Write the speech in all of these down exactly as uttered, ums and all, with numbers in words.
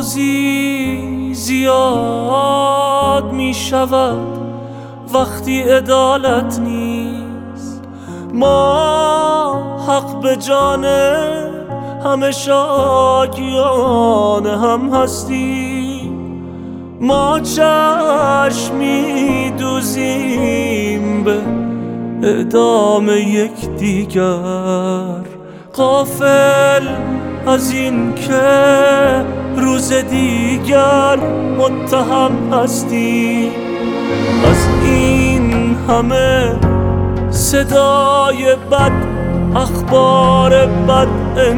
قاضی زیاد می شود وقتی عدالت نیست. ما حق به جان همه شاکیان هم هستیم. ما چشم می دوزیم به اعدام یک دیگر، غافل از این که روز دیگر متهم هستی. از این همه صدای بد، اخبار بد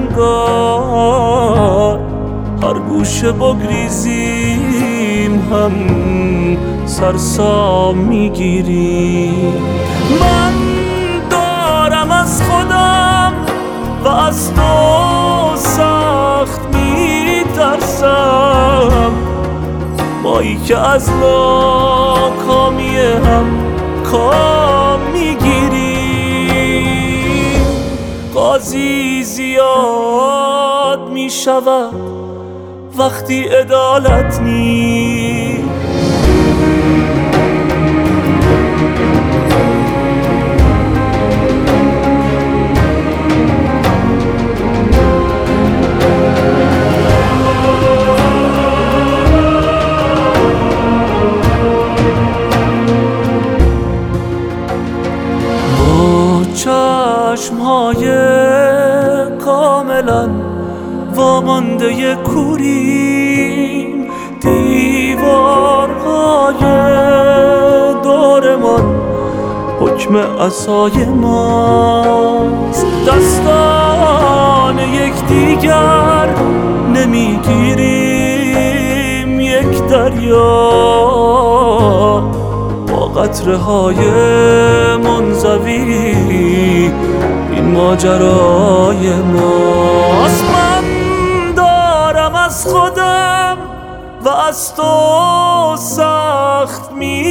انگار هر گوشه بگریزیم هم سرسام میگیریم. من دارم از خودم و از تو سخت میترسم، مایی که از ناکامی هم کام میگیریم. قاضی زیاد میشود وقتی عدالت نیست. چشم‌های کاملا وامانده کوریم، دیوارهای دورمان حکم عصای ماست. دستان یکدیگر نمیگیریم یک دریا، با قطره های منزوی این ماجرای ماست. من دارم از خودم و از تو سخت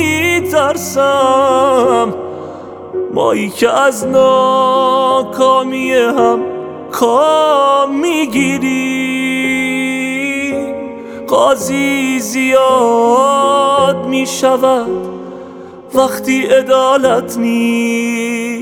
میترسم، مایی که از ناکامی هم کام میگیری. قاضی زیاد میشود وقتی عدالت نیست.